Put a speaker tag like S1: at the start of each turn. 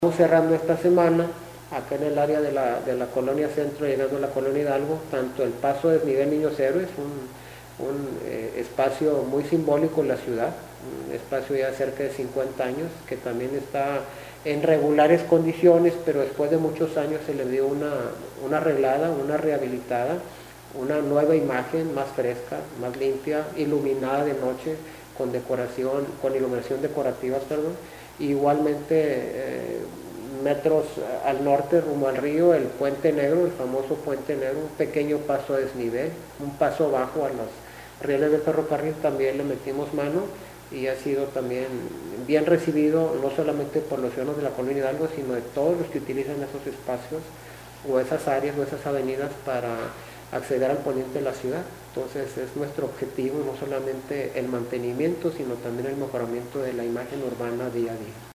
S1: Estamos cerrando esta semana, acá en el área de la colonia centro, llegando a la colonia Hidalgo, tanto el paso de Miguel Niños Héroes, un espacio muy simbólico en la ciudad, un espacio ya cerca de 50 años, que también está en regulares condiciones, pero después de muchos años se le dio una arreglada, una rehabilitada, una nueva imagen más fresca, más limpia, iluminada de noche, con decoración, con iluminación decorativa, perdón. Igualmente, metros al norte, rumbo al río, el Puente Negro, el famoso Puente Negro, un pequeño paso a desnivel, un paso bajo a los rieles del ferrocarril, también le metimos mano y ha sido también bien recibido, no solamente por los ciudadanos de la colonia Hidalgo, sino de todos los que utilizan esos espacios o esas áreas o esas avenidas para acceder al poniente de la ciudad. Entonces es nuestro objetivo no solamente el mantenimiento, sino también el mejoramiento de la imagen urbana día a día.